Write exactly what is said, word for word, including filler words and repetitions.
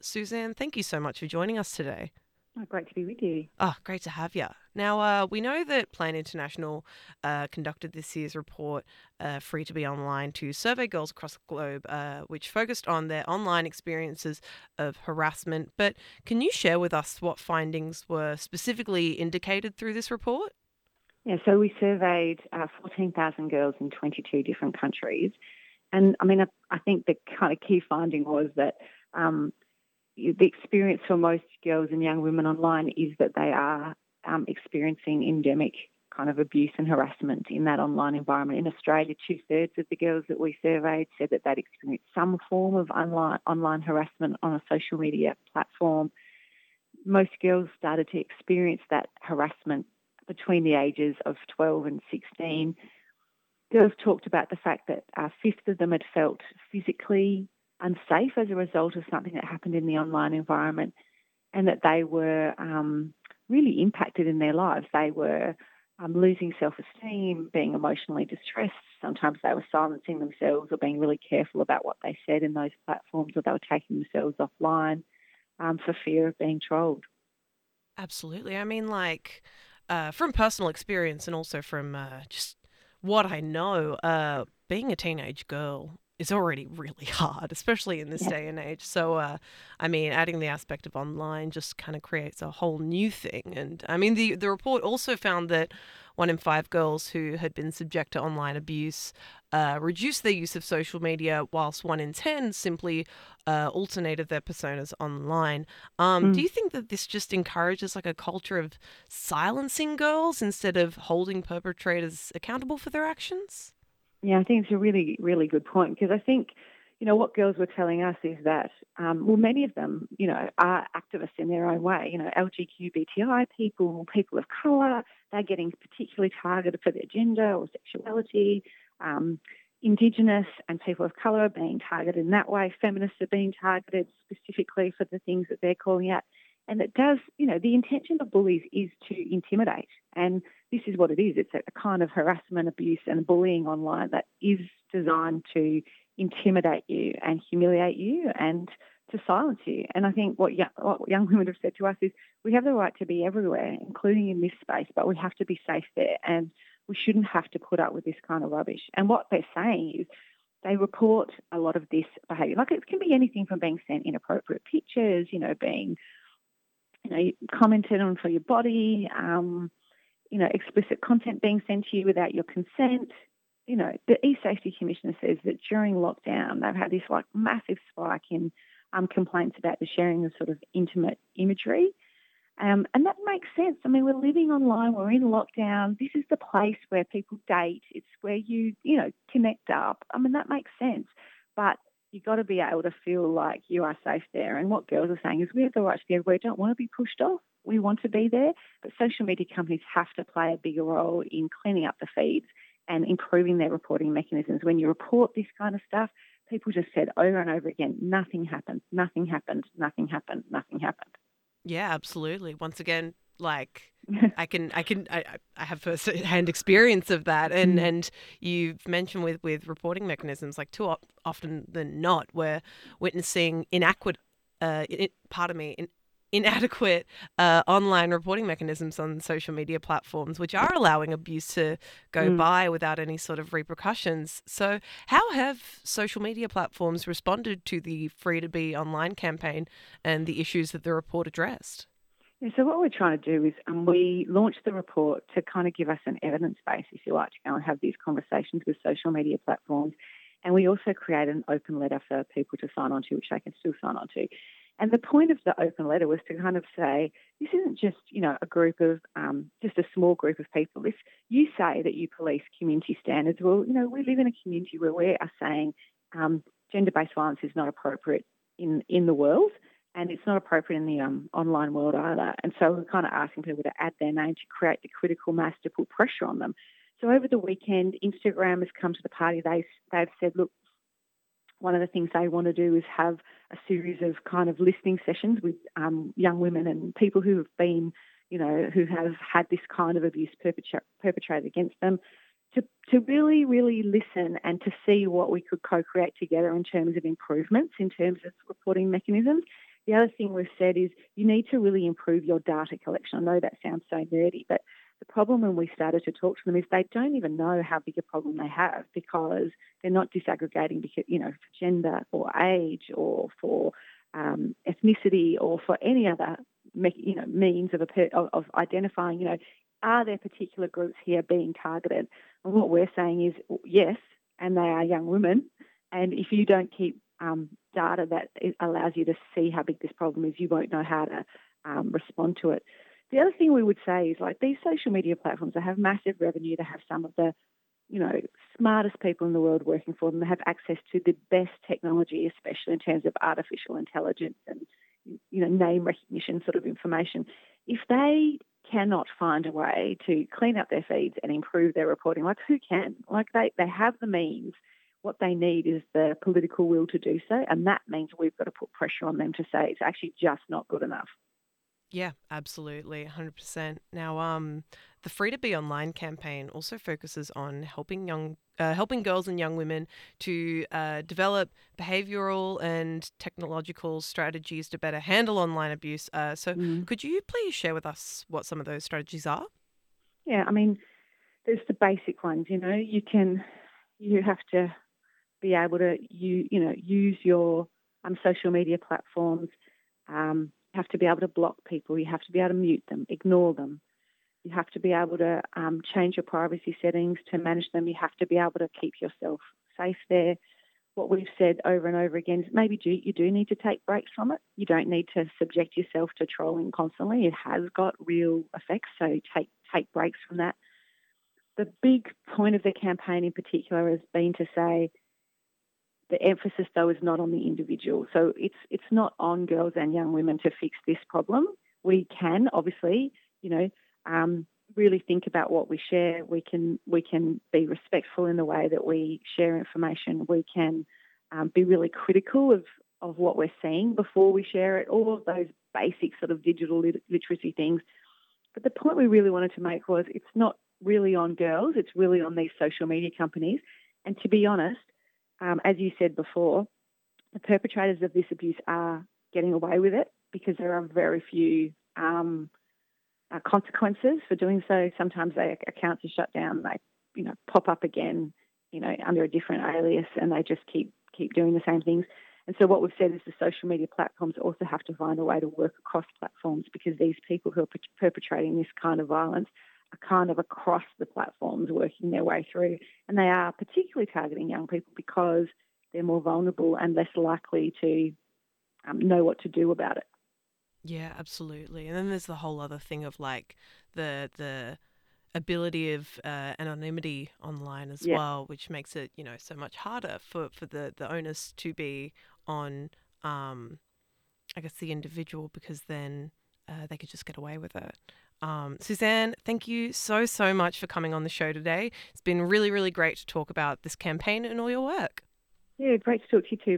Suzanne, thank you so much for joining us today. Oh, great to be with you. Oh, great to have you. Now, uh, we know that Plan International uh, conducted this year's report, uh, Free to Be Online, to survey girls across the globe, uh, which focused on their online experiences of harassment. But can you share with us what findings were specifically indicated through this report? Yeah, so we surveyed uh, fourteen thousand girls in twenty-two different countries. And I mean, I, I think the kind of key finding was that um, the experience for most girls and young women online is that they are um, experiencing endemic kind of abuse and harassment in that online environment. In Australia, two thirds of the girls that we surveyed said that they'd experienced some form of online, online harassment on a social media platform. Most girls started to experience that harassment between the ages of twelve and sixteen. Girls talked about the fact that a fifth of them had felt physically unsafe as a result of something that happened in the online environment, and that they were um, really impacted in their lives. They were um, losing self-esteem, being emotionally distressed. Sometimes they were silencing themselves or being really careful about what they said in those platforms, or they were taking themselves offline um, for fear of being trolled. Absolutely. I mean, like, uh, from personal experience and also from uh, just what I know, uh, being a teenage girl is already really hard, especially in this Yeah. day and age. So, uh, I mean, adding the aspect of online just kind of creates a whole new thing. And I mean, the the report also found that one in five girls who had been subject to online abuse uh, reduced their use of social media, whilst one in ten simply uh, alternated their personas online. Um, do Mm. you think that this just encourages like a culture of silencing girls instead of holding perpetrators accountable for their actions? Yeah, I think it's a really, really good point because I think, you know, what girls were telling us is that, um, well, many of them, you know, are activists in their own way. You know, L G B T I people, people of colour, they're getting particularly targeted for their gender or sexuality. Um, Indigenous and people of colour are being targeted in that way. Feminists are being targeted specifically for the things that they're calling out. And it does, you know, the intention of bullies is to intimidate. And this is what it is. It's a kind of harassment, abuse, and bullying online that is designed to intimidate you and humiliate you and to silence you. And I think what young, what young women have said to us is we have the right to be everywhere, including in this space, but we have to be safe there. And we shouldn't have to put up with this kind of rubbish. And what they're saying is they report a lot of this behaviour. Like it can be anything from being sent inappropriate pictures, you know, being, you know, commented on for your body, um, you know, explicit content being sent to you without your consent. You know, the eSafety Commissioner says that during lockdown, they've had this like massive spike in um, complaints about the sharing of sort of intimate imagery. Um, and that makes sense. I mean, we're living online, we're in lockdown. This is the place where people date. It's where you, you know, connect up. I mean, that makes sense. But you've got to be able to feel like you are safe there. And what girls are saying is we have the right to be everywhere. We don't want to be pushed off. We want to be there. But social media companies have to play a bigger role in cleaning up the feeds and improving their reporting mechanisms. When you report this kind of stuff, people just said over and over again, nothing happened, nothing happened, nothing happened, nothing happened. Yeah, absolutely. Once again, like I can, I can, I, I have first-hand experience of that, and Mm. and you've mentioned with with reporting mechanisms, like too often than not, we're witnessing inadequate, uh, it, pardon me, in, inadequate uh, online reporting mechanisms on social media platforms, which are allowing abuse to go Mm. by without any sort of repercussions. So, how have social media platforms responded to the Free to Be Online campaign and the issues that the report addressed? Yeah, so what we're trying to do is um, we launched the report to kind of give us an evidence base, if you like, to go and have these conversations with social media platforms. And we also created an open letter for people to sign on to, which they can still sign on to. And the point of the open letter was to kind of say, this isn't just, you know, a group of, um, just a small group of people. If you say that you police community standards, well, you know, we live in a community where we are saying um, gender-based violence is not appropriate in, in the world and it's not appropriate in the um, online world either. And so we're kind of asking people to add their name to create the critical mass to put pressure on them. So over the weekend, Instagram has come to the party. They, they've said, look, one of the things they want to do is have a series of kind of listening sessions with um, young women and people who have been, you know, who have had this kind of abuse perpetra- perpetrated against them to, to really, really listen and to see what we could co-create together in terms of improvements, in terms of reporting mechanisms. The other thing we've said is you need to really improve your data collection. I know that sounds so nerdy, but the problem when we started to talk to them is they don't even know how big a problem they have because they're not disaggregating, because, you know, for gender or age or for um, ethnicity or for any other, you know, means of, a, of, of identifying, you know, are there particular groups here being targeted? And what we're saying is yes, and they are young women. And if you don't keep um, data that allows you to see how big this problem is, you won't know how to um, respond to it. The other thing we would say is, like, these social media platforms, they have massive revenue. They have some of the, you know, smartest people in the world working for them. They have access to the best technology, especially in terms of artificial intelligence and, you know, name recognition sort of information. If they cannot find a way to clean up their feeds and improve their reporting, like, who can? Like, they, they have the means. What they need is the political will to do so, and that means we've got to put pressure on them to say it's actually just not good enough. Yeah, absolutely, one hundred percent. Now, um, the Free to Be Online campaign also focuses on helping young, uh, helping girls and young women to uh, develop behavioural and technological strategies to better handle online abuse. Uh, so, Mm. could you please share with us what some of those strategies are? Yeah, I mean, there's the basic ones. You know, you can, you have to be able to, you you know, use your um, social media platforms. Um, you have to be able to block people. You have to be able to mute them, ignore them. You have to be able to um, change your privacy settings to manage them. You have to be able to keep yourself safe there. What we've said over and over again is maybe do, you do need to take breaks from it. You don't need to subject yourself to trolling constantly. It has got real effects, so take take breaks from that. The big point of the campaign in particular has been to say the emphasis, though, is not on the individual. So it's it's not on girls and young women to fix this problem. We can obviously, you know, um, really think about what we share. We can we can be respectful in the way that we share information. We can um, be really critical of of what we're seeing before we share it. All of those basic sort of digital lit- literacy things. But the point we really wanted to make was it's not really on girls. It's really on these social media companies. And to be honest, Um, as you said before, the perpetrators of this abuse are getting away with it because there are very few um, uh, consequences for doing so. Sometimes their accounts are shut down. They, you know, pop up again, you know, under a different alias, and they just keep keep doing the same things. And so what we've said is the social media platforms also have to find a way to work across platforms, because these people who are per- perpetrating this kind of violence are kind of across the platforms working their way through. And they are particularly targeting young people because they're more vulnerable and less likely to um, know what to do about it. Yeah, absolutely. And then there's the whole other thing of like the the ability of uh, anonymity online as Yeah. well, which makes it, you know, so much harder for, for the, the onus to be on, um, I guess, the individual, because then uh, they could just get away with it. Um, Suzanne, thank you so, so much for coming on the show today. It's been really, really great to talk about this campaign and all your work. Yeah, great to talk to you too.